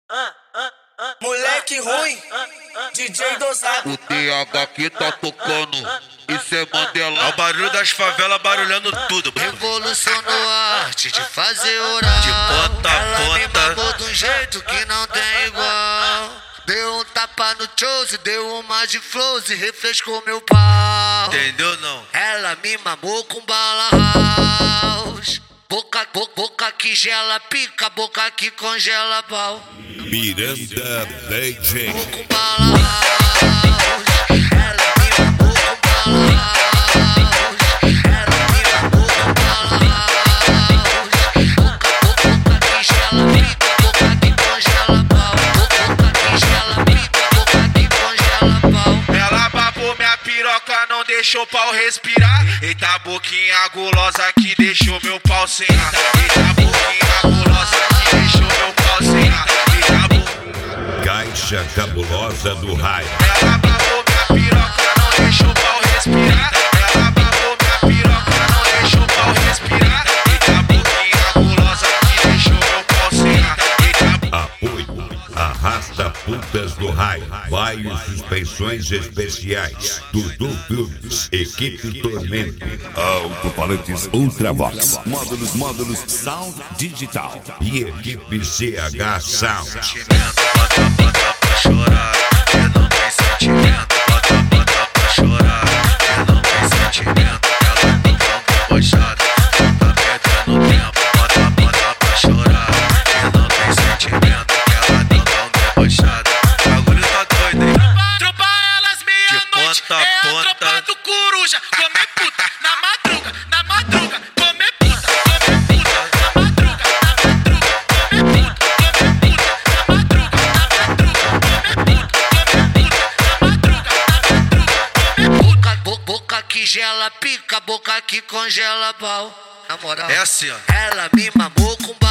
Moleque ruim, DJ dosado. O TH que tá tocando, isso é Mandela. É o barulho das favelas barulhando tudo. Revolucionou a arte de fazer oral. De ponta a Ela me ponta. mamou de um jeito que não tem igual. Deu um tapa no chose, deu uma de flows e refrescou meu pau. Entendeu não? Ela me mamou com bala house. Boca que gela pica, boca que congela pau. Miranda DJ. Com bala house. Ela me mamou com bala house. Ela me mamou com bala house. Boca que gela pica, boca que congela pau. Boca que gela pica, boca que congela pau. Ela babou minha piroca, não deixou o pau respirar. Eita boquinha gulosa que deixou meu pau sem ar. Eita boquinha gulosa que deixou meu pau sem ar. Eita boquinha. Caixa cabulosa do raio. Ela babou minha piroca, não deixou o pau respirar. Ela babou minha piroca, não deixou o pau respirar. Eita boquinha gulosa que deixou meu pau sem ar. Eita. Apoio. Arrasta putas do raio. Baile suspensões especiais. Dudu Filmes. Equipe Tormento. Alto-falantes Ultravox. Módulos Sound Digital. E equipe CH Sound. Sentimento, bota pra chorar. Eu não tem sentimento, bota pra chorar. Eu não tem sentimento, ela não tão debochada. Tá perdendo tempo, bota pra chorar. Eu não tem sentimento, ela não tão debochada. O bagulho tá doido, hein? Tropa elas meia-noite, ponta a é a ponta. tropa do coruja. Comer puta, na madruga, comer puta, na madruga, comer puta, na madruga, comer puta. Boca que gela pica, boca que congela pau. Na moral, É assim, ó. ela me mamou com